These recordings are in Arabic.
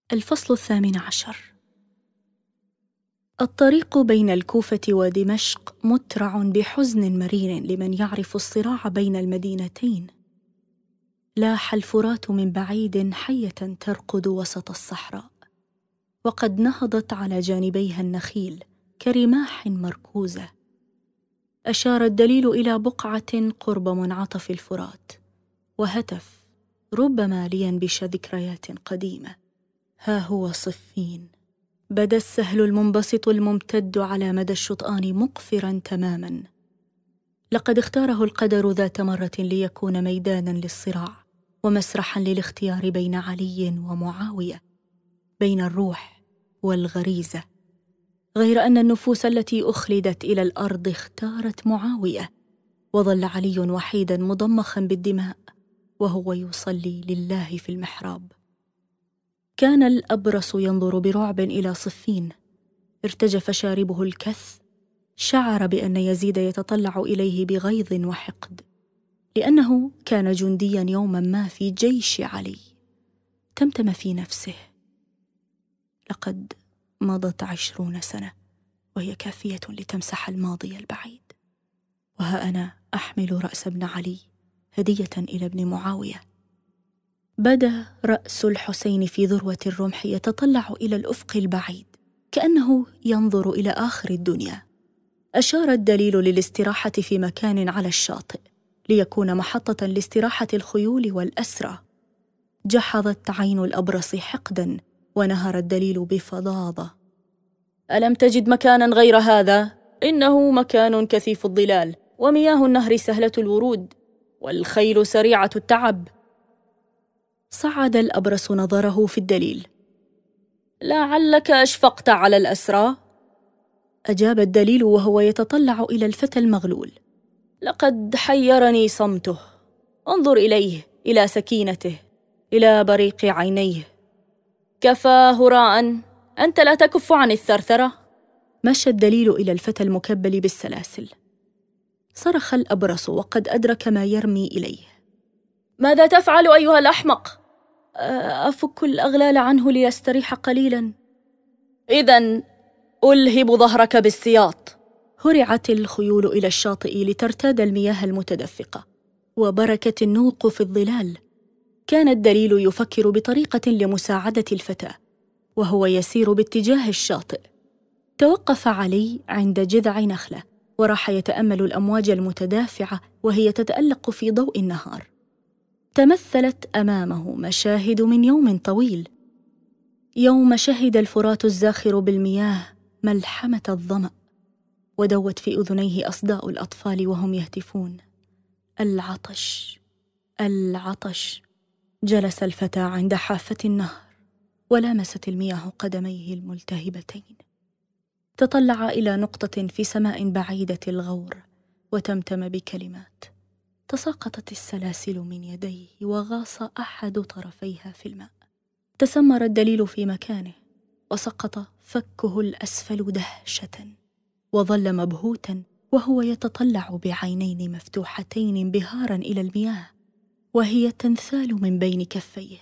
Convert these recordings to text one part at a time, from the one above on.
الفصل 18. الطريق بين الكوفة ودمشق مترع بحزن مرير لمن يعرف الصراع بين المدينتين. لاح الفرات من بعيد حية ترقد وسط الصحراء، وقد نهضت على جانبيها النخيل كرماح مركوزة. أشار الدليل إلى بقعة قرب منعطف الفرات، وهتف ربما لينبش ذكريات قديمة: ها هو صفين. بدا السهل المنبسط الممتد على مدى الشطآن مقفراً تماماً. لقد اختاره القدر ذات مرة ليكون ميداناً للصراع ومسرحاً للاختيار بين علي ومعاوية، بين الروح والغريزة، غير أن النفوس التي أخلدت إلى الأرض اختارت معاوية، وظل علي وحيداً مضمخاً بالدماء وهو يصلي لله في المحراب. كان الأبرص ينظر برعب إلى صفين. ارتجف شاربه الكث، شعر بأن يزيد يتطلع إليه بغيظ وحقد، لأنه كان جندياً يوماً ما في جيش علي. تمتم في نفسه: لقد مضت 20 سنة وهي كافية لتمسح الماضي البعيد، وها أنا أحمل رأس ابن علي هدية إلى ابن معاوية. بدا رأس الحسين في ذروة الرمح يتطلع إلى الأفق البعيد كأنه ينظر إلى آخر الدنيا. أشار الدليل للاستراحة في مكان على الشاطئ ليكون محطة لاستراحة الخيول والأسرى. جحظت عين الأبرص حقداً، ونهر الدليل بفظاظة: ألم تجد مكاناً غير هذا؟ إنه مكان كثيف الظلال، ومياه النهر سهلة الورود، والخيل سريعة التعب. صعد الأبرص نظره في الدليل: لعلك أشفقت على الأسرى؟ أجاب الدليل وهو يتطلع إلى الفتى المغلول: لقد حيرني صمته. انظر إليه، إلى سكينته، إلى بريق عينيه. كفى هراء، أنت لا تكف عن الثرثرة. مشى الدليل إلى الفتى المكبل بالسلاسل. صرخ الأبرص وقد أدرك ما يرمي إليه: ماذا تفعل أيها الأحمق؟ أفك الأغلال عنه ليستريح قليلاً. إذن ألهب ظهرك بالسياط. هرعت الخيول إلى الشاطئ لترتاد المياه المتدفقة، وبركت النوق في الظلال. كان الدليل يفكر بطريقة لمساعدة الفتى وهو يسير باتجاه الشاطئ. توقف علي عند جذع نخلة وراح يتأمل الأمواج المتدافعة وهي تتألق في ضوء النهار. تمثلت أمامه مشاهد من يوم طويل، يوم شهد الفرات الزاخر بالمياه ملحمة الظمأ، ودوت في أذنيه أصداء الأطفال وهم يهتفون: العطش، العطش. جلس الفتى عند حافة النهر ولامست المياه قدميه الملتهبتين. تطلع إلى نقطة في سماء بعيدة الغور وتمتم بكلمات. تساقطت السلاسل من يديه وغاص أحد طرفيها في الماء. تسمر الدليل في مكانه وسقط فكه الأسفل دهشة، وظل مبهوتا وهو يتطلع بعينين مفتوحتين انبهارا إلى المياه وهي تنثال من بين كفيه.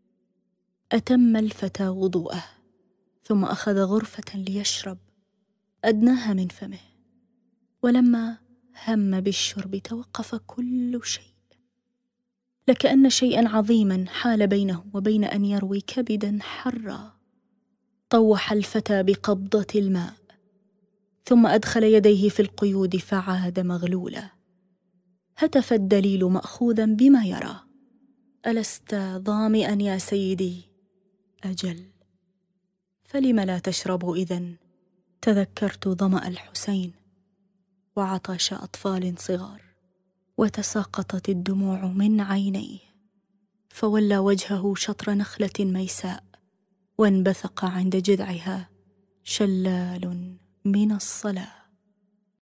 أتم الفتى وضوءه ثم أخذ غرفة ليشرب. أدناها من فمه، ولما هم بالشرب توقف كل شيء، لكأن شيئا عظيما حال بينه وبين أن يروي كبدا حرا. طوح الفتى بقبضة الماء ثم أدخل يديه في القيود فعاد مغلولا. هتف الدليل مأخوذا بما يرى: ألست ظامئا يا سيدي؟ أجل. فلم لا تشرب إذن؟ تذكرت ظمأ الحسين وعطش أطفال صغار. وتساقطت الدموع من عينيه، فولى وجهه شطر نخلة ميساء، وانبثق عند جذعها شلال من الصلاة.